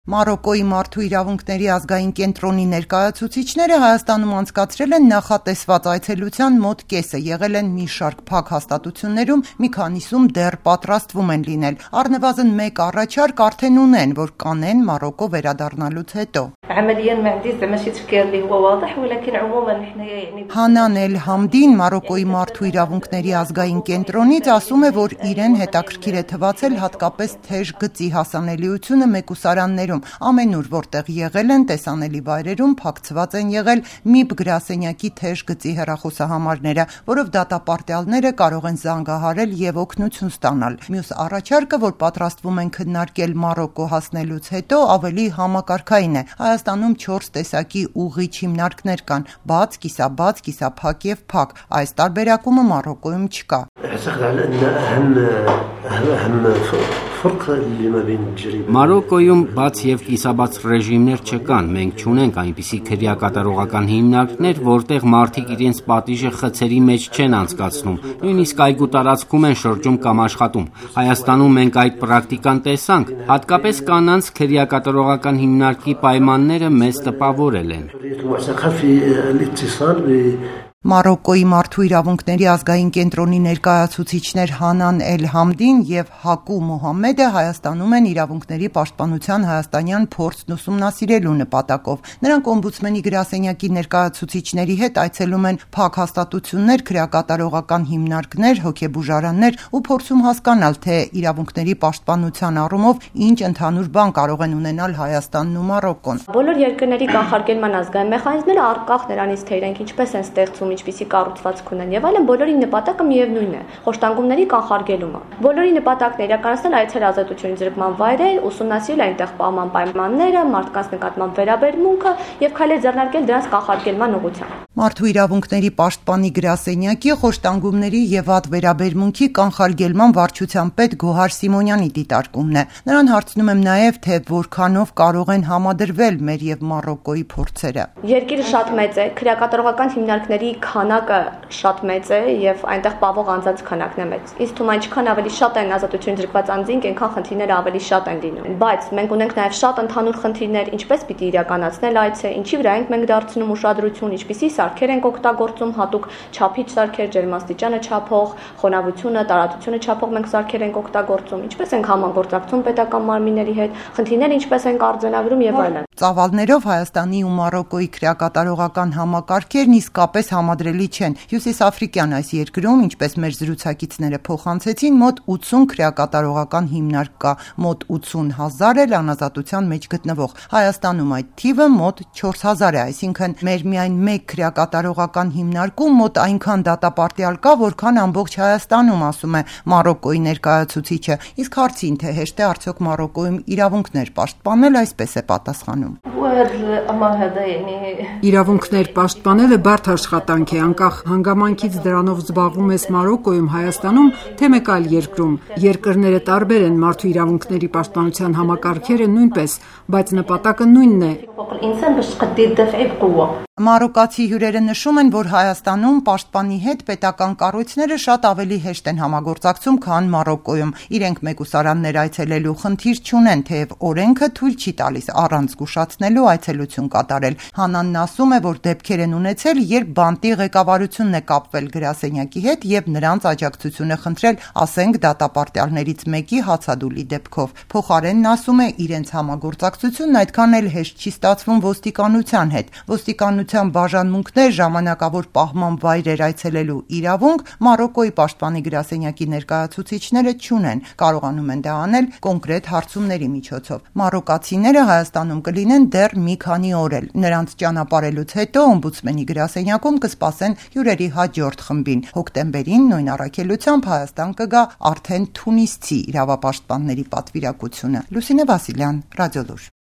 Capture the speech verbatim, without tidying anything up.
Մարոկկոյի մարդու իրավունքների ազգային կենտրոնի ներկայացուցիչները Հայաստանում անցկացրել են նախատեսված այցելության մոտ կեսը, եղել են մի շարք փակ հաստատություններում, մի քանիսում դեռ պատրաստվում են լինել։ Առնվազն մեկ առաջարկ արդեն ունեն, որ կանեն Մարոկկո վերադառնալուց հետո։ Հանան Էլ Համդին Մարոկկոյի մարդու իրավունքների ազգային կենտրոնից ասում է, որ իրեն հետաքրքիր է թվացել հատկապես թեժ գծի հասանելիությունը մեկուսարաններում, ամենուր որտեղ եղել են տեսանելի վայրերում փակցված են եղել ՄԻԲ գրասենյակի թեժ գծի հեռախոսահամարները, որով դատապարտյալները կարող են զանգահարել եւ օգնություն ստանալ։ Մյուս առաջարկը, որ պատրաստվում են քննարկել Մարոկկո հասնելուց հետո, ավելի համակարգային է։ Հայաստանում չորս տեսակի ուղղիչ հիմնարկներ կան՝ բաց, կիսաբաց, կիսափակ եւ փակ։ Այս տարբերակումը Մարոկկոյում չկա։ Մարոկկոյում բաց եւ կիսաբաց ռեժիմներ չկան, մենք չունենք այնպիսի քրեակատարողական հիմնարկներ, որտեղ մարդիկ իրենց պատիժը խցերի մեջ չեն անցկացնում, նույնիսկ այգու տարածքում են շրջում կամ աշխատում։ Հայաստանում մենք այդ պրակտիկան տեսանք, հատկապես կանանց քրեակատարողական հիմնարկի պայմանները մեզ տպավորել են։ Մարոկկոյի մարդու իրավունքների ազգային կենտրոնի ներկայացուցիչներ Հանան Էլ Համդին եւ Հակու Մոհամմեդը Հայաստանում են իրավունքների պաշտպանության հայաստանյան փորձն ուսումնասիրելու նպատակով։ Նրանք օմբուդսմենի գրասենյակի ներկայացուցիչների հետ այցելում են փակ հաստատություններ, քրեակատարողական հիմնարկներ, հոգեբուժարաններ ու փորձում հասկանալ, թե իրավունքների պաշտպանության առումով ինչ ընդհանուր բան կարող են ունենալ Հայաստանն ու Մարոկկոն։ Բոլոր երկրների կանխարգելման ազգային մեխանիզմները առկախ նրանից, թե իրենք ինչպես են ստեղծում, ինչպիսի կառուցվածք ունեն եւ այլն, բոլորի նպատակը միևնույնն է՝ խոշտանգումների կանխարգելումը։ Բոլորի նպատակն է իրականացնել այցեր ազատությունից զրկման վայրեր, ուսումնասիրել այնտեղ պահման պայմանները, մարդկանց նկատմամբ վերաբերմունքը եւ քայլեր ձեռնարկել դրանց կանխարգելման ուղղությամբ։ Մարդու իրավունքների պաշտպանի գրասենյակի խոշտանգումների եւ վատ վերաբերմունքի կանխարգելման վարչության պետ Գոհար Սիմոնյանի դիտարկումն է։ Նրան հարցնում եմ նաեւ, թե որքանով կարող են համադրվել մեր եւ Մարոկկոյի փորձերը։ Երկիրը շատ մեծ է, քրեակատարողական հիմնարկների քանակը շատ մեծ է եւ այնտեղ պահվող անձանց քանակն է մեծ։ Իսկ թվում այնքան ավելի շատ են ազատություն զրկված անձինք, այնքան խնդիրները ավելի շատ են լինում։ Բայց մենք ունենք նաեւ շատ ընդհանուր խնդիրներ, ինչպես պիտի իրականացնել այցը, ինչի վրա ենք մենք դարձնում ուշադրություն, ինչպիսի սարքեր ենք օգտագործում, հատուկ չափիչ սարքեր, ջերմաստիճանը չափող, խոնավությունը, տարածությունը չափող մենք սարքեր ենք օգտագործում, ինչպես ենք համագործակցում պետական մարմինների հետ, խնդիրները ինչպես ենք արձանագրում եւ այլն։ Ծավալներով Հայաստանի ու Մարոկկոյի քրեակատարողական համակարգերն իսկապես համադրելի չեն։ Հյուսիսաֆրիկյան այս երկրում, ինչպես մեր զրուցակիցները փոխանցեցին, մոտ ութսուն քրեակատարողական հիմնարկ կա, մոտ ութսուն հազար էլ անազատության մեջ գտնվող։ Հայաստանում այդ թիվը մոտ չորս հազար է, այսինքն մեր միայն մեկ քրեակատարողական հիմնարկում մոտ այնքան դատապարտյալ կա, որքան ամբողջ Հայաստանում, ասում է Մարոկկոյի ներկայացուցիչը։ Իսկ հարցին, թե հեշտ է արդյոք Մարոկկոյում իրավունքներ պաշտպանել, այսպես է պատասխանում։ Իրավունքներ պաշտպանելը բարդ աշխատանք է, անկախ հանգամանքից դրանով զբաղվում ես Մարոկկոյում, Հայաստանում, թե մեկ այլ երկրում։ Երկրները տարբեր են, մարդու իրավունքների պաշտպանության համակարգերը նույնպես, բայց նպատակը նույնն է։ Մարոկացի հյուրերը նշում են, որ Հայաստանում պաշտպանի հետ պետական կառույցները շատ ավելի հեշտ են համագործակցում, քան Մարոկկոյում։ Իրենք մեկուսարաններ այցելելու խնդիր չունեն, թեև օրենքը թույլ չի տալիս առանց զգուշացնելու այցելություն կատարել։ Հանանն ասում է, որ դեպքեր են ունեցել, երբ բանտի ղեկավարությունն է կապվել գրասենյակի հետ եւ նրանց աջակցությունը խնդրել, ասենք դատապարտյալներից մեկի հացադուլի դեպքով։ Փոխարենն ասում է, իրենց համագործակցությունն այդքան էլ հեշտ չի ստացվում ոստիկանության հետ։ Ոստիկանության բաժանմունքներ, ժամանակավոր պահման վայրեր այցելելու իրավունք Մարոկկոյի պաշտպանի գրասենյակի ներկայացուցիչները չունեն, կարողանում են դա անել կոնկրետ հարցումների միջոցով։ Մարոկացիները Հայաստանում կլինեն դեռ մի քանի օր էլ։ Նրանց ճանապարհելուց հետո օմբուդսմենի գրասենյակում կսպասեն հյուրերի հաջորդ խմբին։ Հոկտեմբերին նույն առաքելությամբ Հայաստան կգա արդեն թունիսցի իրավապաշտպանների պատվիրակությունը։ Լուսինե Վասիլյան, Ռադիոլուր։